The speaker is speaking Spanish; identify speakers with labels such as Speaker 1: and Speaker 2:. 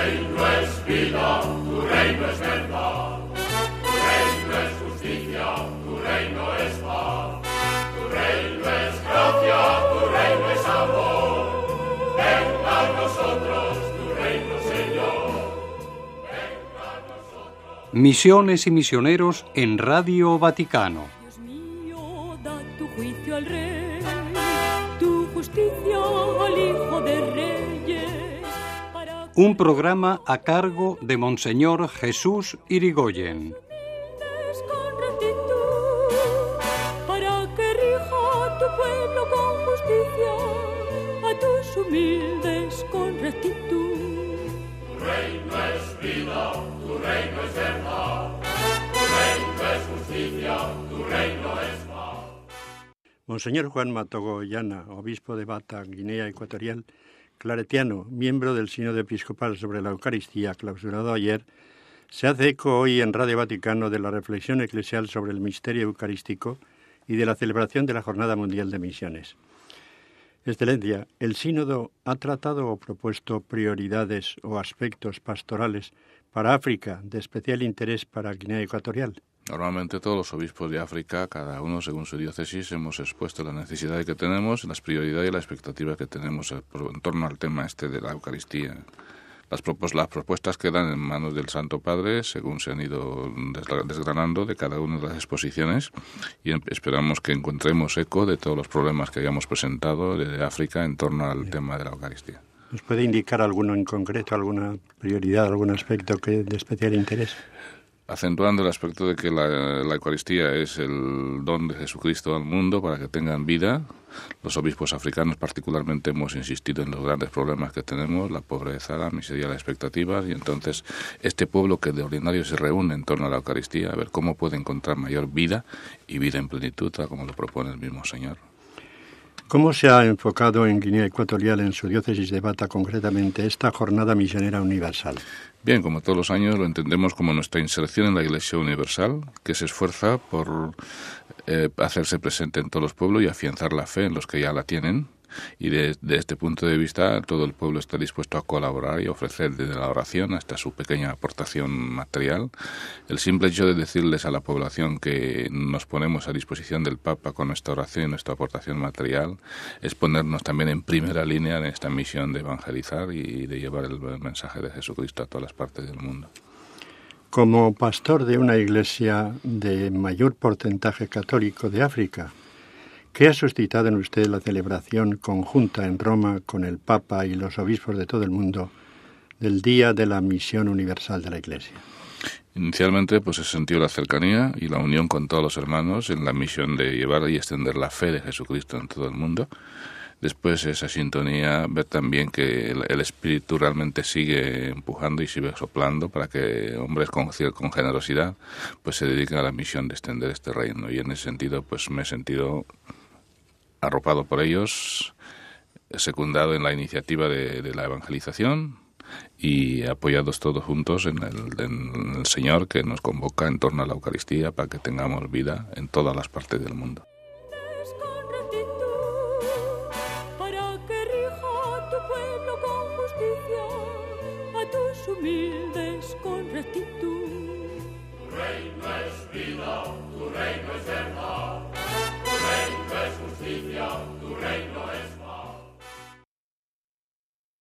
Speaker 1: reino es vida, tu reino es verdad, tu reino es justicia, tu reino es paz, tu reino es gracia, tu reino es amor. Venga a nosotros tu reino, Señor. Venga a nosotros.
Speaker 2: Misiones y misioneros en Radio Vaticano.
Speaker 3: Dios mío, da tu juicio al Rey, tu justicia al Hijo de Reyes.
Speaker 2: Un programa a cargo de Monseñor Jesús Irigoyen.
Speaker 3: Con rectitud, para que rija tu pueblo con justicia, a tus humildes con rectitud.
Speaker 1: Tu reino es vida, tu reino es verdad, tu reino es justicia, tu reino es paz.
Speaker 4: Monseñor Juan Matogoyana, obispo de Bata, Guinea Ecuatorial, claretiano, miembro del Sínodo Episcopal sobre la Eucaristía, clausurado ayer, se hace eco hoy en Radio Vaticano de la reflexión eclesial sobre el misterio eucarístico y de la celebración de la Jornada Mundial de Misiones. Excelencia, ¿el Sínodo ha tratado o propuesto prioridades o aspectos pastorales para África de especial interés para Guinea Ecuatorial?
Speaker 5: Normalmente todos los obispos de África, cada uno según su diócesis, hemos expuesto las necesidades que tenemos, las prioridades y las expectativas que tenemos en torno al tema de la Eucaristía. Las propuestas quedan en manos del Santo Padre según se han ido desgranando de cada una de las exposiciones y esperamos que encontremos eco de todos los problemas que hayamos presentado desde África en torno al tema de la Eucaristía.
Speaker 4: ¿Nos puede indicar alguno en concreto, alguna prioridad, algún aspecto de especial interés?
Speaker 5: Acentuando el aspecto de que la Eucaristía es el don de Jesucristo al mundo para que tengan vida. Los obispos africanos particularmente hemos insistido en los grandes problemas que tenemos, la pobreza, la miseria, las expectativas, y entonces este pueblo que de ordinario se reúne en torno a la Eucaristía, a ver cómo puede encontrar mayor vida y vida en plenitud, tal como lo propone el mismo Señor.
Speaker 4: ¿Cómo se ha enfocado en Guinea Ecuatorial, en su diócesis de Bata concretamente, esta jornada misionera universal?
Speaker 5: Bien, como todos los años lo entendemos como nuestra inserción en la Iglesia Universal, que se esfuerza por hacerse presente en todos los pueblos y afianzar la fe en los que ya la tienen. Y desde este punto de vista todo el pueblo está dispuesto a colaborar y ofrecer desde la oración hasta su pequeña aportación material. El simple hecho de decirles a la población que nos ponemos a disposición del Papa con nuestra oración y nuestra aportación material es ponernos también en primera línea en esta misión de evangelizar y de llevar el mensaje de Jesucristo a todas las partes del mundo.
Speaker 4: Como pastor de una iglesia de mayor porcentaje católico de África, ¿qué ha suscitado en usted la celebración conjunta en Roma con el Papa y los obispos de todo el mundo del Día de la Misión Universal de la Iglesia?
Speaker 5: Inicialmente se sintió la cercanía y la unión con todos los hermanos en la misión de llevar y extender la fe de Jesucristo en todo el mundo. Después esa sintonía, ver también que el Espíritu realmente sigue empujando y sigue soplando para que hombres con generosidad se dediquen a la misión de extender este reino. Y en ese sentido me he sentido arropado por ellos, secundado en la iniciativa de la evangelización y apoyados todos juntos en el Señor que nos convoca en torno a la Eucaristía para que tengamos vida en todas las partes del mundo.
Speaker 3: Para que rija tu pueblo con justicia, a tus humildes con rectitud.
Speaker 1: Tu reino es vida, tu reino es verdad, tu reino es justicia, tu reino es